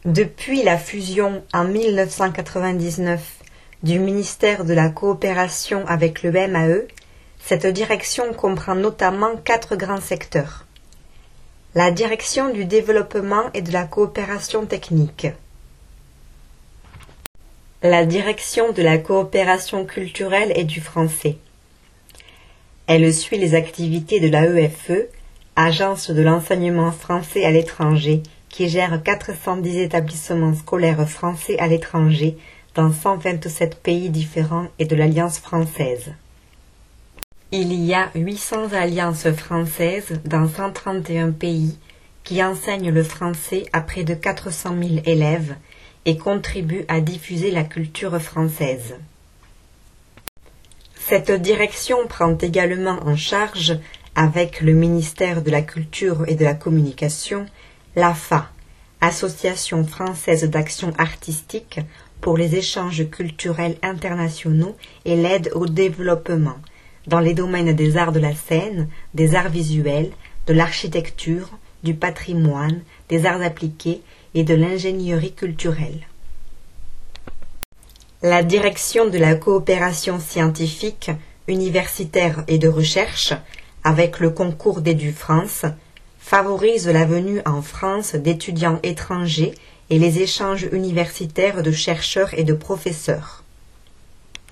Depuis la fusion en 1999 du ministère de la Coopération avec le MAE, cette direction comprend notamment 4 grands secteurs. La direction du développement et de la coopération technique. La direction de la coopération culturelle et du français. Elle suit les activités de l'AEFE, Agence de l'enseignement français à l'étranger, qui gère 410 établissements scolaires français à l'étranger dans 127 pays différents et de l'Alliance française. Il y a 800 alliances françaises dans 131 pays qui enseignent le français à près de 400 000 élèves et contribuent à diffuser la culture française. Cette direction prend également en charge, avec le ministère de la Culture et de la Communication, l'AFA, Association française d'action artistique pour les échanges culturels internationaux et l'aide au développement, dans les domaines des arts de la scène, des arts visuels, de l'architecture, du patrimoine, des arts appliqués et de l'ingénierie culturelle. La direction de la coopération scientifique, universitaire et de recherche, avec le concours d'EduFrance, favorise la venue en France d'étudiants étrangers et les échanges universitaires de chercheurs et de professeurs.